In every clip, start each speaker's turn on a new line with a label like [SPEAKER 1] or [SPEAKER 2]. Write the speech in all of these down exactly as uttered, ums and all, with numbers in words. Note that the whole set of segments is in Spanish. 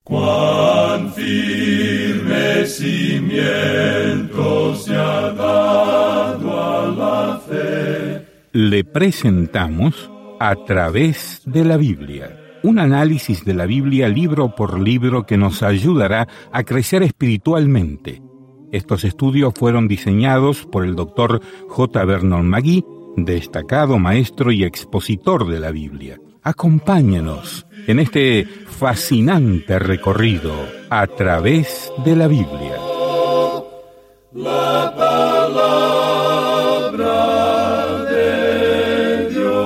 [SPEAKER 1] Cuán firme cimiento se ha dado a la fe.
[SPEAKER 2] Le presentamos A través de la Biblia, un análisis de la Biblia libro por libro que nos ayudará a crecer espiritualmente. Estos estudios fueron diseñados por el doctor J. Vernon McGee, destacado maestro y expositor de la Biblia. Acompáñenos en este fascinante recorrido a través de la Biblia.
[SPEAKER 1] La palabra de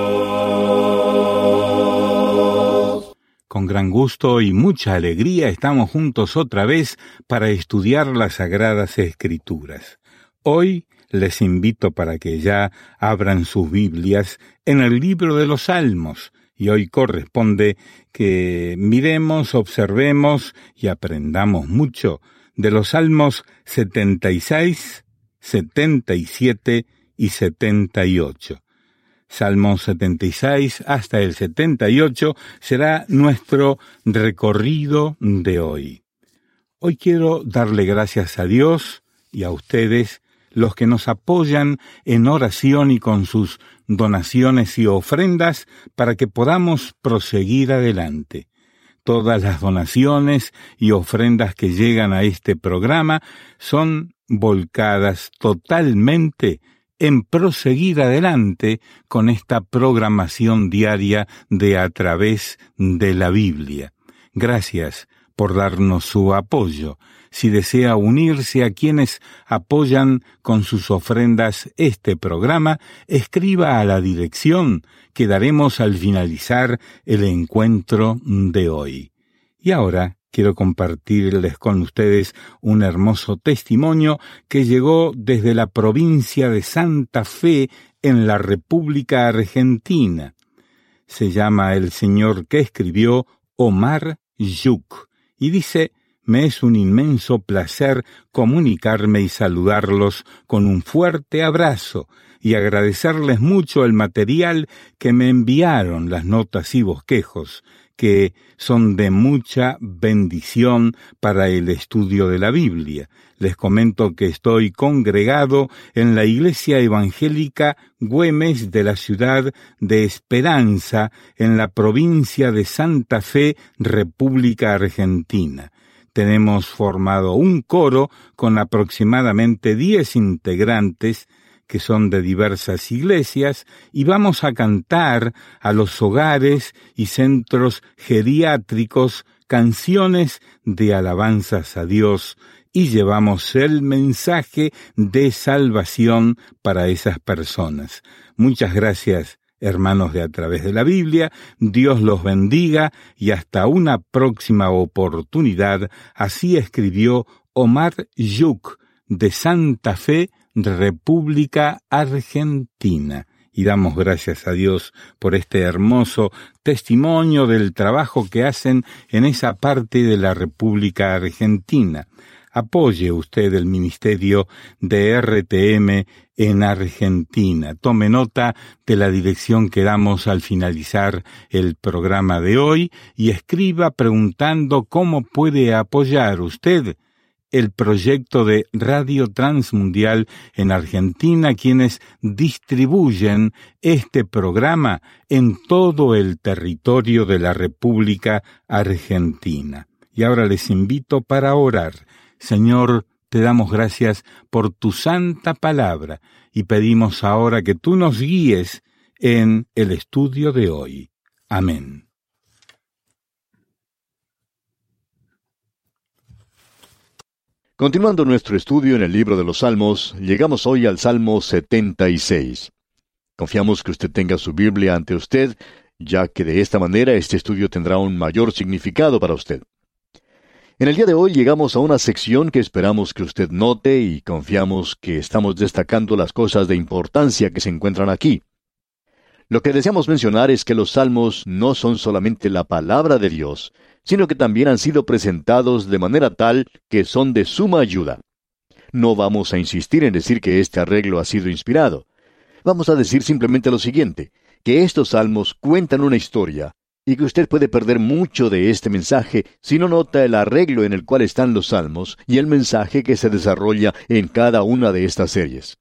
[SPEAKER 1] Dios.
[SPEAKER 2] Con gran gusto y mucha alegría estamos juntos otra vez para estudiar las Sagradas Escrituras. Hoy les invito para que ya abran sus Biblias en el libro de los Salmos. Y hoy corresponde que miremos, observemos y aprendamos mucho de los Salmos setenta y seis, setenta y siete y setenta y ocho. Salmos setenta y seis hasta el setenta y ocho será nuestro recorrido de hoy. Hoy quiero darle gracias a Dios y a ustedes, los que nos apoyan en oración y con sus donaciones y ofrendas para que podamos proseguir adelante. Todas las donaciones y ofrendas que llegan a este programa son volcadas totalmente en proseguir adelante con esta programación diaria de A través de la Biblia. Gracias por darnos su apoyo. Si desea unirse a quienes apoyan con sus ofrendas este programa, escriba a la dirección que daremos al finalizar el encuentro de hoy. Y ahora quiero compartirles con ustedes un hermoso testimonio que llegó desde la provincia de Santa Fe en la República Argentina. Se llama el señor que escribió Omar Yuk y dice: me es un inmenso placer comunicarme y saludarlos con un fuerte abrazo y agradecerles mucho el material que me enviaron, las notas y bosquejos, que son de mucha bendición para el estudio de la Biblia. Les comento que estoy congregado en la Iglesia Evangélica Güemes de la ciudad de Esperanza, en la provincia de Santa Fe, República Argentina. Tenemos formado un coro con aproximadamente diez integrantes que son de diversas iglesias y vamos a cantar a los hogares y centros geriátricos canciones de alabanzas a Dios y llevamos el mensaje de salvación para esas personas. Muchas gracias, hermanos de A través de la Biblia, Dios los bendiga y hasta una próxima oportunidad. Así escribió Omar Yuk de Santa Fe, República Argentina. Y damos gracias a Dios por este hermoso testimonio del trabajo que hacen en esa parte de la República Argentina. Apoye usted el ministerio de R T M en Argentina. Tome nota de la dirección que damos al finalizar el programa de hoy y escriba preguntando cómo puede apoyar usted el proyecto de Radio Transmundial en Argentina, quienes distribuyen este programa en todo el territorio de la República Argentina. Y ahora les invito para orar. Señor, te damos gracias por tu santa palabra y pedimos ahora que tú nos guíes en el estudio de hoy. Amén.
[SPEAKER 3] Continuando nuestro estudio en el libro de los Salmos, llegamos hoy al Salmo setenta y seis. Confiamos que usted tenga su Biblia ante usted, ya que de esta manera este estudio tendrá un mayor significado para usted. En el día de hoy llegamos a una sección que esperamos que usted note y confiamos que estamos destacando las cosas de importancia que se encuentran aquí. Lo que deseamos mencionar es que los Salmos no son solamente la palabra de Dios, sino que también han sido presentados de manera tal que son de suma ayuda. No vamos a insistir en decir que este arreglo ha sido inspirado. Vamos a decir simplemente lo siguiente, que estos salmos cuentan una historia, y que usted puede perder mucho de este mensaje si no nota el arreglo en el cual están los salmos y el mensaje que se desarrolla en cada una de estas series.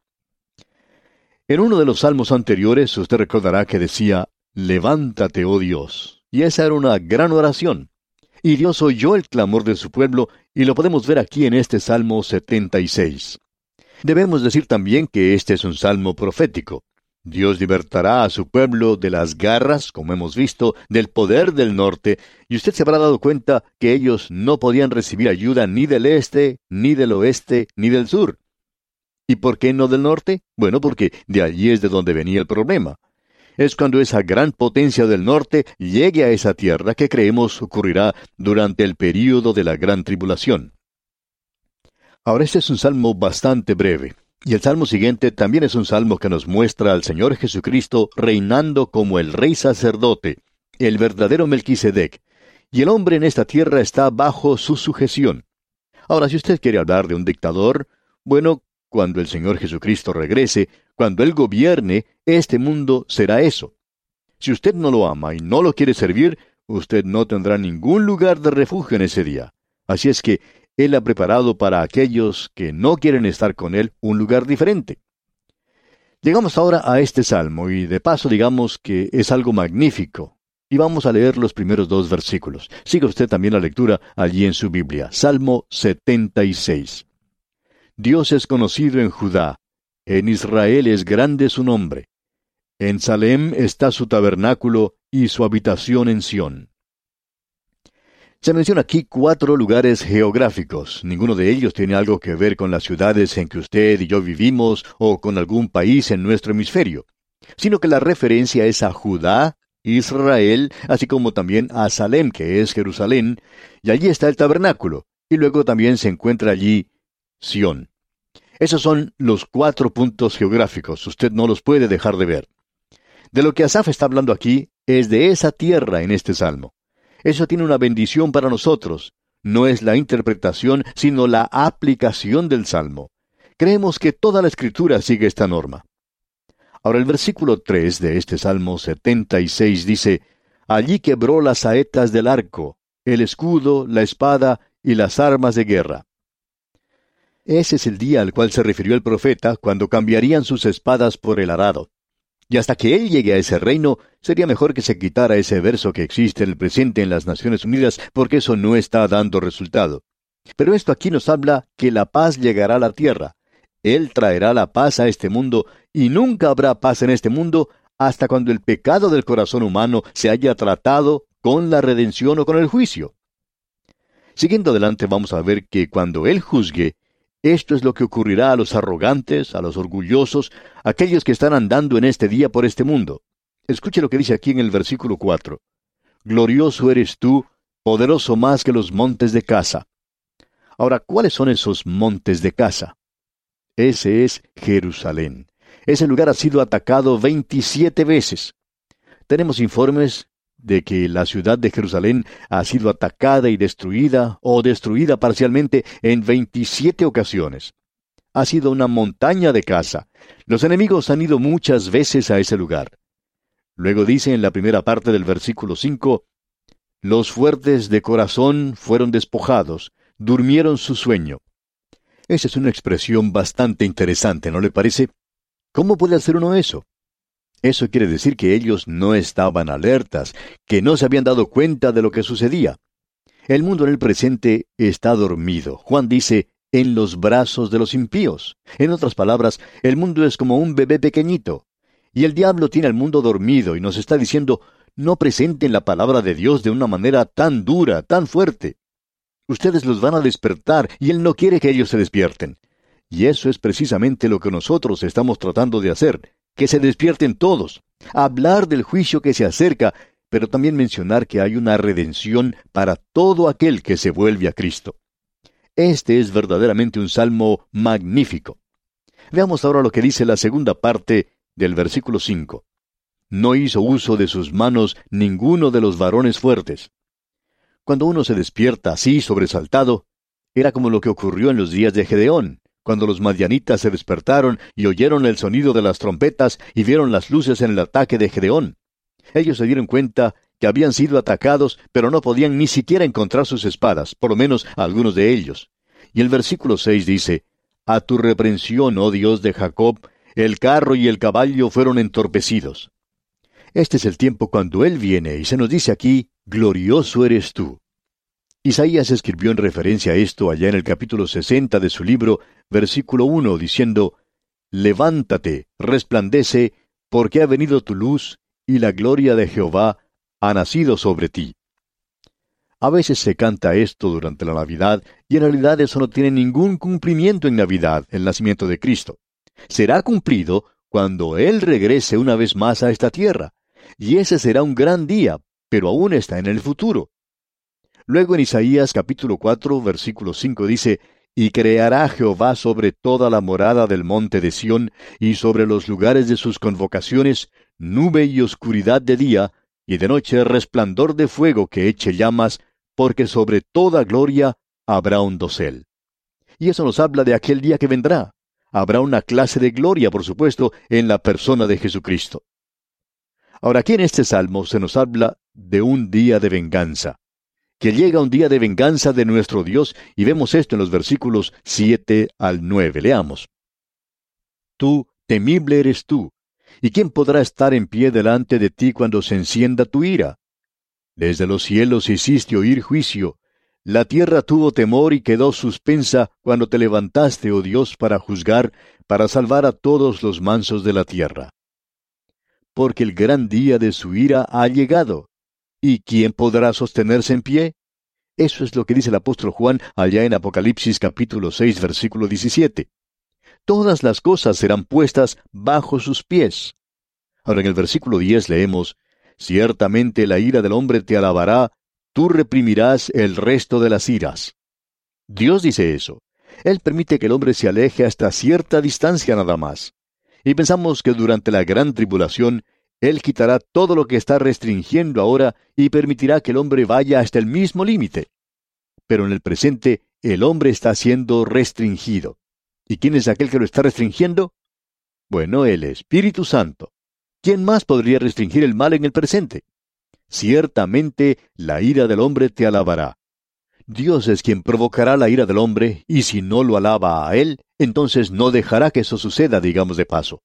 [SPEAKER 3] En uno de los salmos anteriores usted recordará que decía, «Levántate, oh Dios», y esa era una gran oración. Y Dios oyó el clamor de su pueblo, y lo podemos ver aquí en este Salmo setenta y seis. Debemos decir también que este es un salmo profético. Dios libertará a su pueblo de las garras, como hemos visto, del poder del norte, y usted se habrá dado cuenta que ellos no podían recibir ayuda ni del este, ni del oeste, ni del sur. ¿Y por qué no del norte? Bueno, porque de allí es de donde venía el problema. Es cuando esa gran potencia del norte llegue a esa tierra que creemos ocurrirá durante el período de la gran tribulación. Ahora, este es un salmo bastante breve. Y el salmo siguiente también es un salmo que nos muestra al Señor Jesucristo reinando como el rey sacerdote, el verdadero Melquisedec, y el hombre en esta tierra está bajo su sujeción. Ahora, si usted quiere hablar de un dictador, bueno, cuando el Señor Jesucristo regrese, cuando Él gobierne, este mundo será eso. Si usted no lo ama y no lo quiere servir, usted no tendrá ningún lugar de refugio en ese día. Así es que Él ha preparado para aquellos que no quieren estar con Él un lugar diferente. Llegamos ahora a este salmo y de paso digamos que es algo magnífico. Y vamos a leer los primeros dos versículos. Siga usted también la lectura allí en su Biblia. Salmo setenta y seis. Dios es conocido en Judá. En Israel es grande su nombre. En Salem está su tabernáculo y su habitación en Sión. Se menciona aquí cuatro lugares geográficos. Ninguno de ellos tiene algo que ver con las ciudades en que usted y yo vivimos o con algún país en nuestro hemisferio, sino que la referencia es a Judá, Israel, así como también a Salem, que es Jerusalén, y allí está el tabernáculo, y luego también se encuentra allí Sión. Esos son los cuatro puntos geográficos, usted no los puede dejar de ver. De lo que Asaf está hablando aquí es de esa tierra en este salmo. Eso tiene una bendición para nosotros. No es la interpretación, sino la aplicación del salmo. Creemos que toda la Escritura sigue esta norma. Ahora el versículo tres de este Salmo setenta y seis dice, «Allí quebró las saetas del arco, el escudo, la espada y las armas de guerra». Ese es el día al cual se refirió el profeta cuando cambiarían sus espadas por el arado. Y hasta que él llegue a ese reino, sería mejor que se quitara ese verso que existe en el presente en las Naciones Unidas, porque eso no está dando resultado. Pero esto aquí nos habla que la paz llegará a la tierra. Él traerá la paz a este mundo, y nunca habrá paz en este mundo hasta cuando el pecado del corazón humano se haya tratado con la redención o con el juicio. Siguiendo adelante vamos a ver que cuando Él juzgue, esto es lo que ocurrirá a los arrogantes, a los orgullosos, aquellos que están andando en este día por este mundo. Escuche lo que dice aquí en el versículo cuatro. Glorioso eres tú, poderoso más que los montes de Casa. Ahora, ¿cuáles son esos montes de Casa? Ese es Jerusalén. Ese lugar ha sido atacado veintisiete veces. Tenemos informes de que la ciudad de Jerusalén ha sido atacada y destruida o destruida parcialmente en veintisiete ocasiones. Ha sido una montaña de caza. Los enemigos han ido muchas veces a ese lugar. Luego dice en la primera parte del versículo cinco, «Los fuertes de corazón fueron despojados, durmieron su sueño». Esa es una expresión bastante interesante, ¿no le parece? ¿Cómo puede hacer uno eso? Eso quiere decir que ellos no estaban alertas, que no se habían dado cuenta de lo que sucedía. El mundo en el presente está dormido. Juan dice, en los brazos de los impíos. En otras palabras, el mundo es como un bebé pequeñito. Y el diablo tiene al mundo dormido y nos está diciendo, no presenten la palabra de Dios de una manera tan dura, tan fuerte. Ustedes los van a despertar y Él no quiere que ellos se despierten. Y eso es precisamente lo que nosotros estamos tratando de hacer, que se despierten todos, hablar del juicio que se acerca, pero también mencionar que hay una redención para todo aquel que se vuelve a Cristo. Este es verdaderamente un salmo magnífico. Veamos ahora lo que dice la segunda parte del versículo cinco. No hizo uso de sus manos ninguno de los varones fuertes. Cuando uno se despierta así sobresaltado, era como lo que ocurrió en los días de Gedeón, cuando los madianitas se despertaron y oyeron el sonido de las trompetas y vieron las luces en el ataque de Gedeón. Ellos se dieron cuenta que habían sido atacados, pero no podían ni siquiera encontrar sus espadas, por lo menos algunos de ellos. Y el versículo seis dice, «A tu reprensión, oh Dios de Jacob, el carro y el caballo fueron entorpecidos». Este es el tiempo cuando Él viene, y se nos dice aquí, «Glorioso eres tú». Isaías escribió en referencia a esto allá en el capítulo sesenta de su libro, versículo uno, diciendo, «Levántate, resplandece, porque ha venido tu luz, y la gloria de Jehová ha nacido sobre ti». A veces se canta esto durante la Navidad, y en realidad eso no tiene ningún cumplimiento en Navidad, el nacimiento de Cristo. Será cumplido cuando Él regrese una vez más a esta tierra, y ese será un gran día, pero aún está en el futuro. Luego en Isaías capítulo cuatro, versículo cinco dice, «Y creará Jehová sobre toda la morada del monte de Sión, y sobre los lugares de sus convocaciones, nube y oscuridad de día, y de noche resplandor de fuego que eche llamas, porque sobre toda gloria habrá un dosel». Y eso nos habla de aquel día que vendrá. Habrá una clase de gloria, por supuesto, en la persona de Jesucristo. Ahora, aquí en este salmo se nos habla de un día de venganza. Que llega un día de venganza de nuestro Dios, y vemos esto en los versículos siete al nueve. Leamos. «Tú, temible eres tú, ¿y quién podrá estar en pie delante de ti cuando se encienda tu ira? Desde los cielos hiciste oír juicio. La tierra tuvo temor y quedó suspensa cuando te levantaste, oh Dios, para juzgar, para salvar a todos los mansos de la tierra. Porque el gran día de su ira ha llegado. ¿Y quién podrá sostenerse en pie? Eso es lo que dice el apóstol Juan allá en Apocalipsis capítulo seis, versículo diecisiete. Todas las cosas serán puestas bajo sus pies. Ahora en el versículo diez leemos, «Ciertamente la ira del hombre te alabará, tú reprimirás el resto de las iras». Dios dice eso. Él permite que el hombre se aleje hasta cierta distancia nada más. Y pensamos que durante la gran tribulación, Él quitará todo lo que está restringiendo ahora y permitirá que el hombre vaya hasta el mismo límite. Pero en el presente, el hombre está siendo restringido. ¿Y quién es aquel que lo está restringiendo? Bueno, el Espíritu Santo. ¿Quién más podría restringir el mal en el presente? Ciertamente la ira del hombre te alabará. Dios es quien provocará la ira del hombre, y si no lo alaba a Él, entonces no dejará que eso suceda, digamos de paso.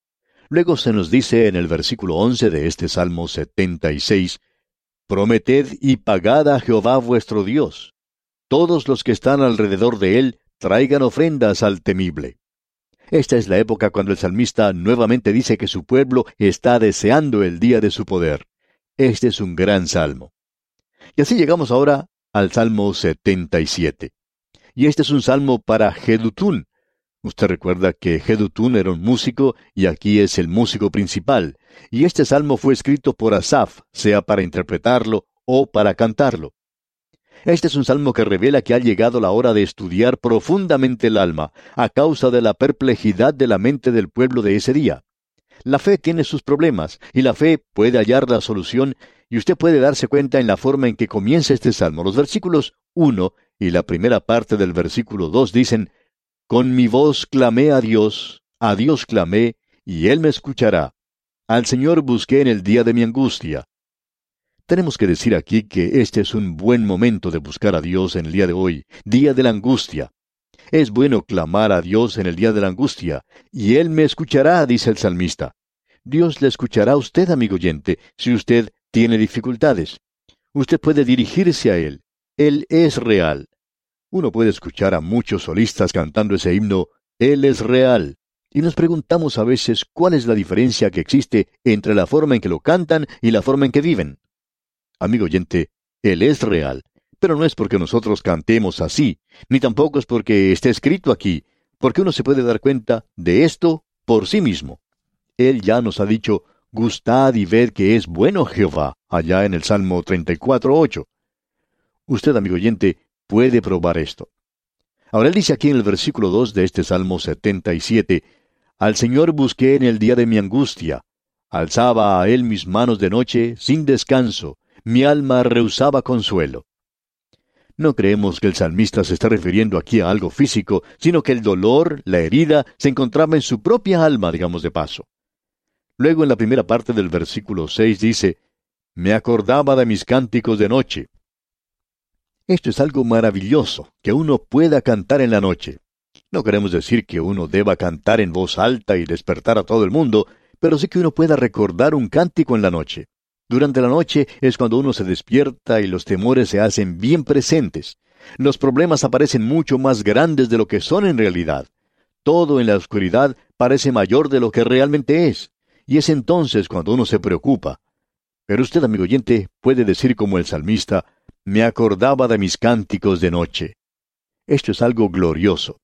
[SPEAKER 3] Luego se nos dice en el versículo once de este Salmo setenta y seis, «Prometed y pagad a Jehová vuestro Dios. Todos los que están alrededor de Él traigan ofrendas al temible». Esta es la época cuando el salmista nuevamente dice que su pueblo está deseando el día de su poder. Este es un gran salmo. Y así llegamos ahora al Salmo setenta y siete. Y este es un salmo para Jedutún. Usted recuerda que Jedutún era un músico y aquí es el músico principal. Y este salmo fue escrito por Asaf, sea para interpretarlo o para cantarlo. Este es un salmo que revela que ha llegado la hora de estudiar profundamente el alma, a causa de la perplejidad de la mente del pueblo de ese día. La fe tiene sus problemas, y la fe puede hallar la solución, y usted puede darse cuenta en la forma en que comienza este salmo. Los versículos uno y la primera parte del versículo dos dicen, «Con mi voz clamé a Dios, a Dios clamé, y Él me escuchará. Al Señor busqué en el día de mi angustia». Tenemos que decir aquí que este es un buen momento de buscar a Dios en el día de hoy, día de la angustia. Es bueno clamar a Dios en el día de la angustia, y Él me escuchará, dice el salmista. Dios le escuchará a usted, amigo oyente, si usted tiene dificultades. Usted puede dirigirse a Él. Él es real. Uno puede escuchar a muchos solistas cantando ese himno, Él es real. Y nos preguntamos a veces cuál es la diferencia que existe entre la forma en que lo cantan y la forma en que viven. Amigo oyente, Él es real, pero no es porque nosotros cantemos así, ni tampoco es porque esté escrito aquí, porque uno se puede dar cuenta de esto por sí mismo. Él ya nos ha dicho, gustad y ved que es bueno Jehová, allá en el Salmo treinta y cuatro, ocho. Usted, amigo oyente, puede probar esto. Ahora él dice aquí en el versículo dos de este Salmo setenta y siete, «Al Señor busqué en el día de mi angustia, alzaba a Él mis manos de noche sin descanso, mi alma rehusaba consuelo». No creemos que el salmista se está refiriendo aquí a algo físico, sino que el dolor, la herida, se encontraba en su propia alma, digamos de paso. Luego en la primera parte del versículo seis dice, Me acordaba de mis cánticos de noche. Esto es algo maravilloso, que uno pueda cantar en la noche. No queremos decir que uno deba cantar en voz alta y despertar a todo el mundo, pero sí que uno pueda recordar un cántico en la noche. Durante la noche es cuando uno se despierta y los temores se hacen bien presentes. Los problemas aparecen mucho más grandes de lo que son en realidad. Todo en la oscuridad parece mayor de lo que realmente es. Y es entonces cuando uno se preocupa. Pero usted, amigo oyente, puede decir como el salmista, me acordaba de mis cánticos de noche. Esto es algo glorioso.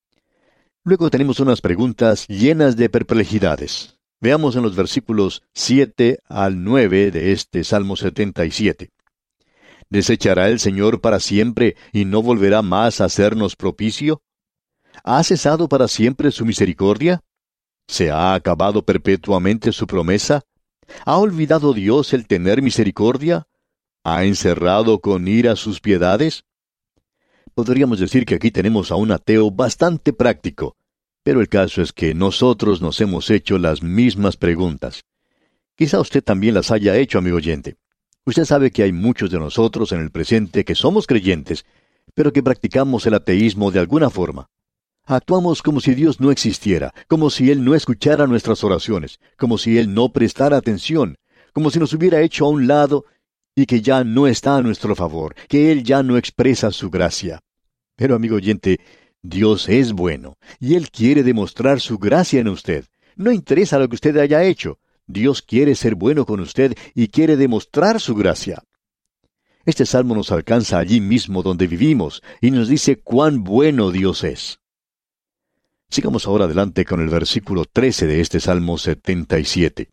[SPEAKER 3] Luego tenemos unas preguntas llenas de perplejidades. Veamos en los versículos siete al nueve de este Salmo setenta y siete. ¿Desechará el Señor para siempre y no volverá más a hacernos propicio? ¿Ha cesado para siempre su misericordia? ¿Se ha acabado perpetuamente su promesa? ¿Ha olvidado Dios el tener misericordia? ¿Ha encerrado con ira sus piedades? Podríamos decir que aquí tenemos a un ateo bastante práctico, pero el caso es que nosotros nos hemos hecho las mismas preguntas. Quizá usted también las haya hecho, amigo oyente. Usted sabe que hay muchos de nosotros en el presente que somos creyentes, pero que practicamos el ateísmo de alguna forma. Actuamos como si Dios no existiera, como si Él no escuchara nuestras oraciones, como si Él no prestara atención, como si nos hubiera hecho a un lado y que ya no está a nuestro favor, que Él ya no expresa su gracia. Pero, amigo oyente, Dios es bueno, y Él quiere demostrar su gracia en usted. No interesa lo que usted haya hecho. Dios quiere ser bueno con usted y quiere demostrar su gracia. Este salmo nos alcanza allí mismo donde vivimos y nos dice cuán bueno Dios es. Sigamos ahora adelante con el versículo trece de este Salmo setenta y siete.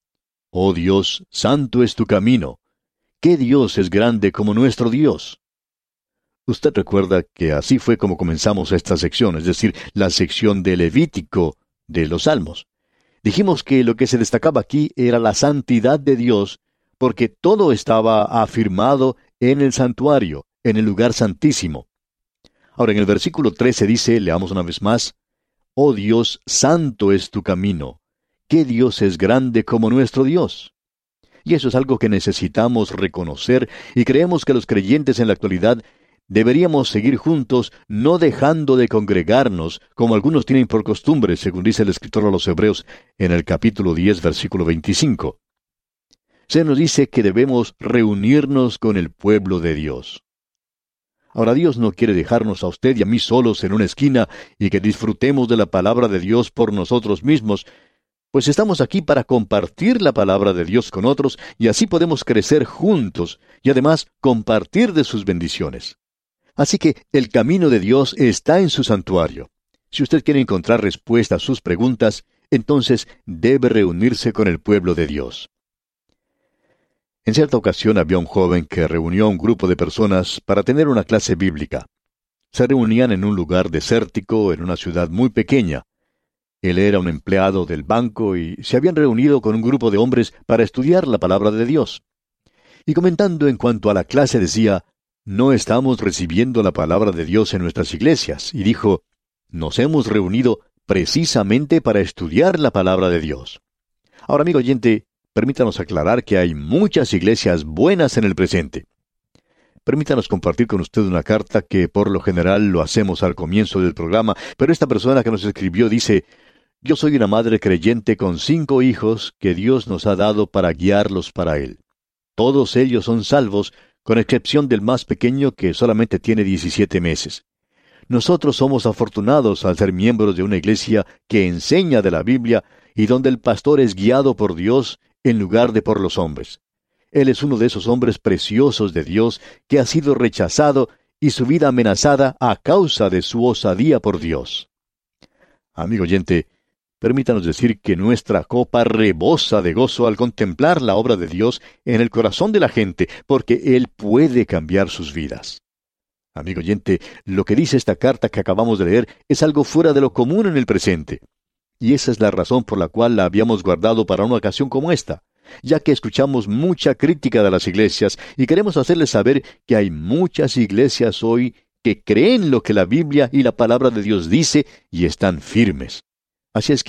[SPEAKER 3] Oh Dios, santo es tu camino. ¿Qué Dios es grande como nuestro Dios? Usted recuerda que así fue como comenzamos esta sección, es decir, la sección de Levítico de los Salmos. Dijimos que lo que se destacaba aquí era la santidad de Dios, porque todo estaba afirmado en el santuario, en el lugar santísimo. Ahora, en el versículo trece dice, leamos una vez más, Oh Dios, santo es tu camino. ¿Qué Dios es grande como nuestro Dios? Y eso es algo que necesitamos reconocer, y creemos que los creyentes en la actualidad deberíamos seguir juntos, no dejando de congregarnos, como algunos tienen por costumbre, según dice el escritor a los Hebreos en el capítulo diez, versículo veinticinco. Se nos dice que debemos reunirnos con el pueblo de Dios. Ahora, Dios no quiere dejarnos a usted y a mí solos en una esquina y que disfrutemos de la palabra de Dios por nosotros mismos, pues estamos aquí para compartir la palabra de Dios con otros y así podemos crecer juntos y además compartir de sus bendiciones. Así que el camino de Dios está en su santuario. Si usted quiere encontrar respuesta a sus preguntas, entonces debe reunirse con el pueblo de Dios. En cierta ocasión había un joven que reunió a un grupo de personas para tener una clase bíblica. Se reunían en un lugar desértico, en una ciudad muy pequeña. Él era un empleado del banco y se habían reunido con un grupo de hombres para estudiar la palabra de Dios. Y comentando en cuanto a la clase decía, no estamos recibiendo la palabra de Dios en nuestras iglesias. Y dijo, nos hemos reunido precisamente para estudiar la palabra de Dios. Ahora, amigo oyente, permítanos aclarar que hay muchas iglesias buenas en el presente. Permítanos compartir con usted una carta que por lo general lo hacemos al comienzo del programa, pero esta persona que nos escribió dice, yo soy una madre creyente con cinco hijos que Dios nos ha dado para guiarlos para Él. Todos ellos son salvos, con excepción del más pequeño que solamente tiene diecisiete meses. Nosotros somos afortunados al ser miembros de una iglesia que enseña de la Biblia y donde el pastor es guiado por Dios en lugar de por los hombres. Él es uno de esos hombres preciosos de Dios que ha sido rechazado y su vida amenazada a causa de su osadía por Dios. Amigo oyente, permítanos decir que nuestra copa rebosa de gozo al contemplar la obra de Dios en el corazón de la gente, porque Él puede cambiar sus vidas. Amigo oyente, lo que dice esta carta que acabamos de leer es algo fuera de lo común en el presente. Y esa es la razón por la cual la habíamos guardado para una ocasión como esta, ya que escuchamos mucha crítica de las iglesias y queremos hacerles saber que hay muchas iglesias hoy que creen lo que la Biblia y la palabra de Dios dice y están firmes. Así es que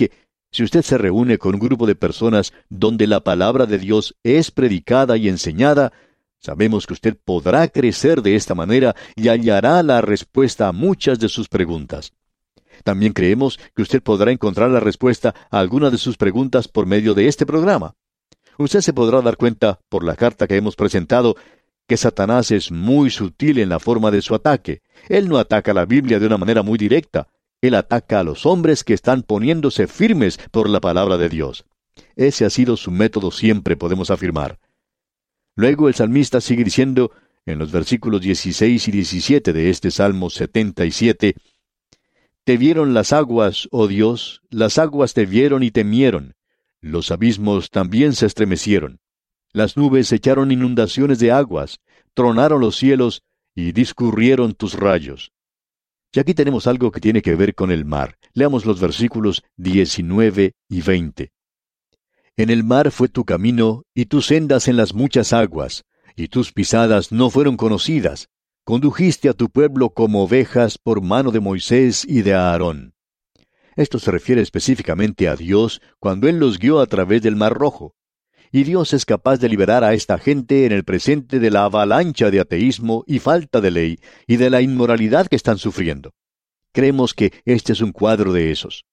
[SPEAKER 3] Si usted se reúne con un grupo de personas donde la palabra de Dios es predicada y enseñada, sabemos que usted podrá crecer de esta manera y hallará la respuesta a muchas de sus preguntas. También creemos que usted podrá encontrar la respuesta a algunas de sus preguntas por medio de este programa. Usted se podrá dar cuenta, por la carta que hemos presentado, que Satanás es muy sutil en la forma de su ataque. Él no ataca la Biblia de una manera muy directa. Él ataca a los hombres que están poniéndose firmes por la palabra de Dios. Ese ha sido su método siempre, podemos afirmar. Luego el salmista sigue diciendo, en los versículos dieciséis y diecisiete de este Salmo setenta y siete, «Te vieron las aguas, oh Dios, las aguas te vieron y temieron. Los abismos también se estremecieron. Las nubes echaron inundaciones de aguas, tronaron los cielos y discurrieron tus rayos». Y aquí tenemos algo que tiene que ver con el mar. Leamos los versículos diecinueve y veinte. «En el mar fue tu camino, y tus sendas en las muchas aguas, y tus pisadas no fueron conocidas. Condujiste a tu pueblo como ovejas por mano de Moisés y de Aarón». Esto se refiere específicamente a Dios cuando Él los guió a través del Mar Rojo. Y Dios es capaz de liberar a esta gente en el presente de la avalancha de ateísmo y falta de ley y de la inmoralidad que están sufriendo. Creemos que este es un cuadro de esos.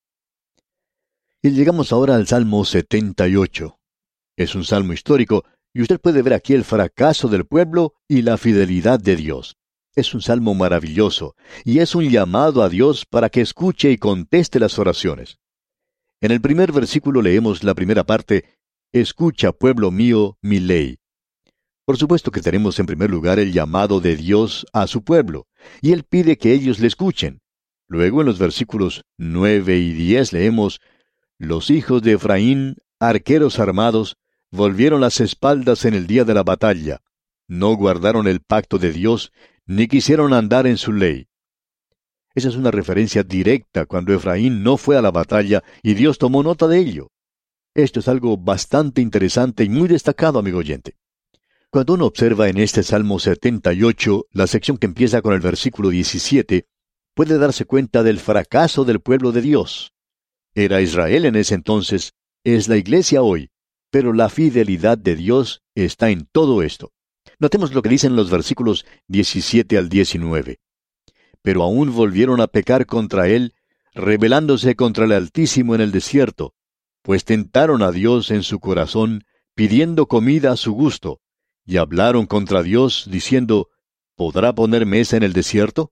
[SPEAKER 3] Y llegamos ahora al Salmo setenta y ocho. Es un salmo histórico, y usted puede ver aquí el fracaso del pueblo y la fidelidad de Dios. Es un salmo maravilloso, y es un llamado a Dios para que escuche y conteste las oraciones. En el primer versículo leemos la primera parte, «Escucha, pueblo mío, mi ley». Por supuesto que tenemos en primer lugar el llamado de Dios a su pueblo, y Él pide que ellos le escuchen. Luego en los versículos nueve y diez leemos, «Los hijos de Efraín, arqueros armados, volvieron las espaldas en el día de la batalla. No guardaron el pacto de Dios, ni quisieron andar en su ley». Esa es una referencia directa cuando Efraín no fue a la batalla y Dios tomó nota de ello. Esto es algo bastante interesante y muy destacado, amigo oyente. Cuando uno observa en este Salmo setenta y ocho, la sección que empieza con el versículo diecisiete, puede darse cuenta del fracaso del pueblo de Dios. Era Israel en ese entonces, es la iglesia hoy, pero la fidelidad de Dios está en todo esto. Notemos lo que dicen los versículos diecisiete al diecinueve. «Pero aún volvieron a pecar contra él, rebelándose contra el Altísimo en el desierto, pues tentaron a Dios en su corazón, pidiendo comida a su gusto, y hablaron contra Dios, diciendo, ¿podrá poner mesa en el desierto?».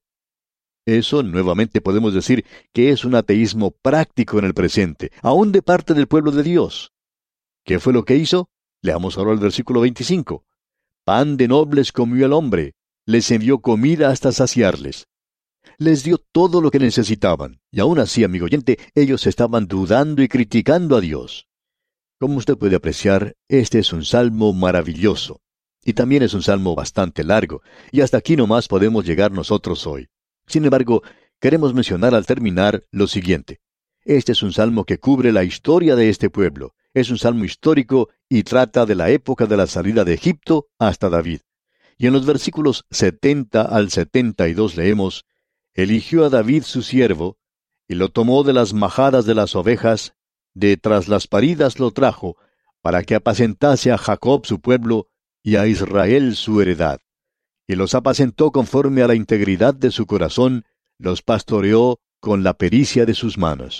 [SPEAKER 3] Eso, nuevamente podemos decir que es un ateísmo práctico en el presente, aún de parte del pueblo de Dios. ¿Qué fue lo que hizo? Leamos ahora el versículo veinticinco. «Pan de nobles comió el hombre, les envió comida hasta saciarles». Les dio todo lo que necesitaban, y aún así, amigo oyente, ellos estaban dudando y criticando a Dios. Como usted puede apreciar, este es un salmo maravilloso, y también es un salmo bastante largo, y hasta aquí nomás podemos llegar nosotros hoy. Sin embargo, queremos mencionar al terminar lo siguiente. Este es un salmo que cubre la historia de este pueblo. Es un salmo histórico y trata de la época de la salida de Egipto hasta David. Y en los versículos setenta al setenta y dos leemos, «Eligió a David su siervo, y lo tomó de las majadas de las ovejas, de tras las paridas lo trajo, para que apacentase a Jacob su pueblo, y a Israel su heredad. Y los apacentó conforme a la integridad de su corazón, los pastoreó con la pericia de sus manos».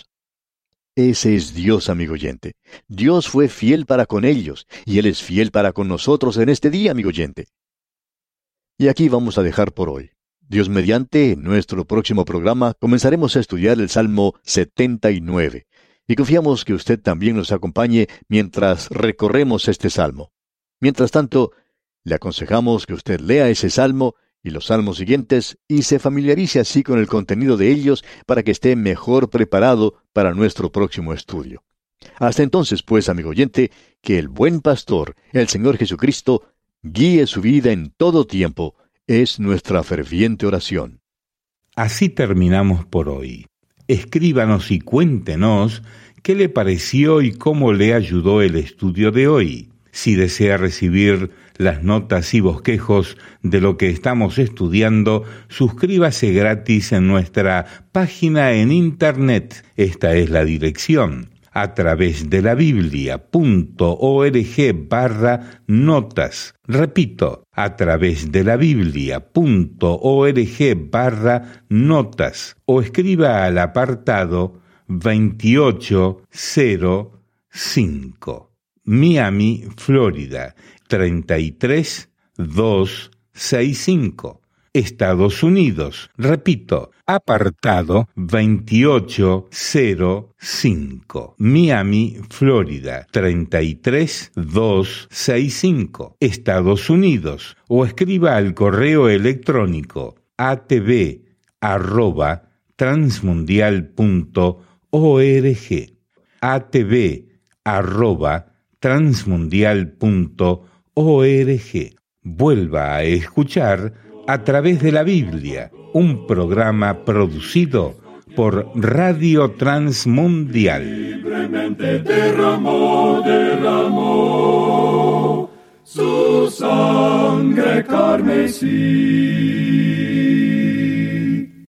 [SPEAKER 3] Ese es Dios, amigo oyente. Dios fue fiel para con ellos, y Él es fiel para con nosotros en este día, amigo oyente. Y aquí vamos a dejar por hoy. Dios mediante, en nuestro próximo programa comenzaremos a estudiar el Salmo setenta y nueve, y confiamos que usted también nos acompañe mientras recorremos este Salmo. Mientras tanto, le aconsejamos que usted lea ese Salmo y los salmos siguientes y se familiarice así con el contenido de ellos para que esté mejor preparado para nuestro próximo estudio. Hasta entonces, pues, amigo oyente, que el buen pastor, el Señor Jesucristo, guíe su vida en todo tiempo. Es nuestra ferviente oración.
[SPEAKER 2] Así terminamos por hoy. Escríbanos y cuéntenos qué le pareció y cómo le ayudó el estudio de hoy. Si desea recibir las notas y bosquejos de lo que estamos estudiando, suscríbase gratis en nuestra página en internet. Esta es la dirección: a través de la biblia.org barra notas. Repito, a través de la biblia.org barra notas o escriba al apartado veintiocho cero cinco, Miami, Florida, treinta y tres mil doscientos sesenta y cinco. Estados Unidos. Repito, apartado veintiocho cero cinco, Miami, Florida, treinta y tres mil doscientos sesenta y cinco, Estados Unidos, o escriba al correo electrónico a t v arroba transmundial punto org, a t v arroba transmundial punto org. Vuelva a escuchar A través de la Biblia, un programa producido por Radio Transmundial.
[SPEAKER 1] Libremente derramó, derramó su sangre carmesí.